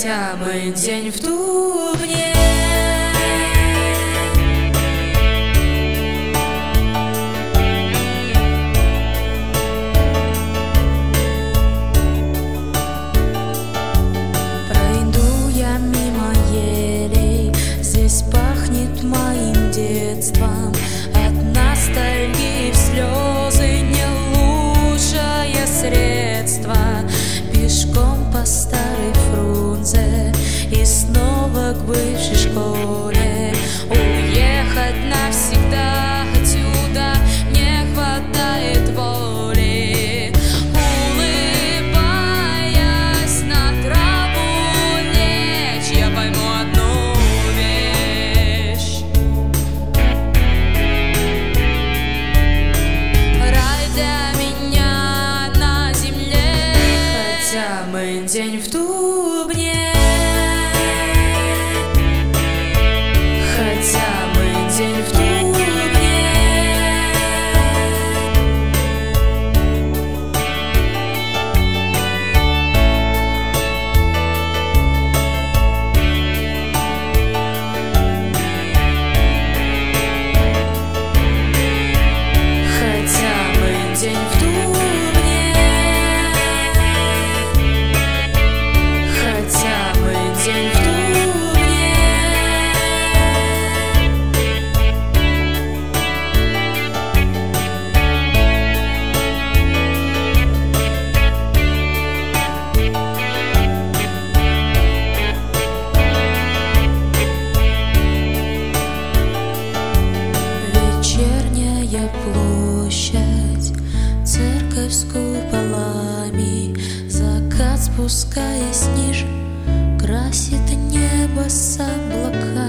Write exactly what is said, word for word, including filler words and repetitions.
Хотя бы день в Дубне. Пройду я мимо елей, здесь пахнет моим детством. От ностальгии в слезы не лучшее средство. Пешком по старой Фрунзе и снова к бывшей школе. Уехать навсегда отсюда не хватает воли. Улыбаясь на траву лечь, я пойму одну вещь: рай для меня на земле. Хотя бы день в Дубне. Хотя бы день в Дубне. Хотя бы день в Дубне. Хотя бы день в Дубне. Вечерняя площадь, церковь с куполами, закат, спускаясь ниже, красит небо с облаками.